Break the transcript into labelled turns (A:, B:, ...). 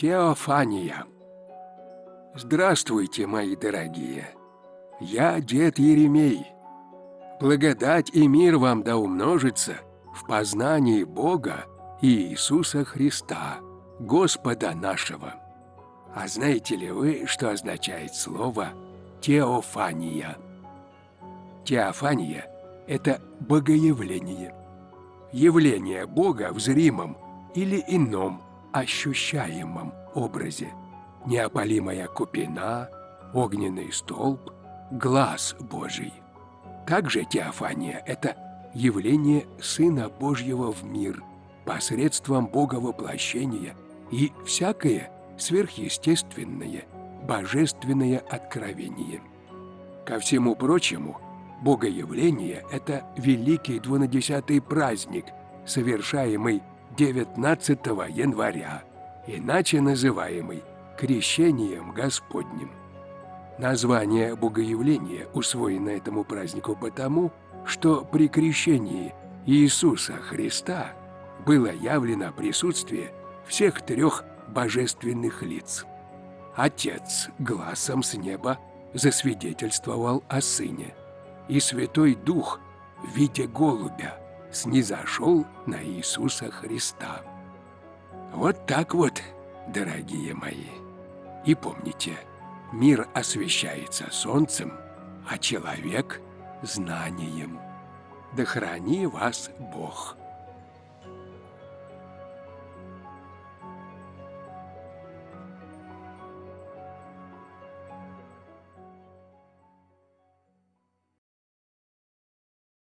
A: Теофания. Здравствуйте, мои дорогие. Я дед Еремей. Благодать и мир вам да умножится в познании Бога и Иисуса Христа, Господа нашего. А знаете ли вы, что означает слово «теофания»? Теофания – это богоявление. Явление Бога в зримом или ином ощущаемом образе. Неопалимая купина, огненный столб, глаз Божий. Также теофания – это явление Сына Божьего в мир посредством Боговоплощения и всякое сверхъестественное, божественное откровение. Ко всему прочему, Богоявление – это великий двунадесятый праздник, совершаемый 19 января, иначе называемый Крещением Господним. Название Богоявления усвоено этому празднику потому, что при крещении Иисуса Христа было явлено присутствие всех трех божественных лиц. Отец гласом с неба засвидетельствовал о Сыне, и Святой Дух в виде голубя снизошел на Иисуса Христа. Вот так вот, дорогие мои. И помните, мир освещается солнцем, а человек – знанием. Да храни вас Бог!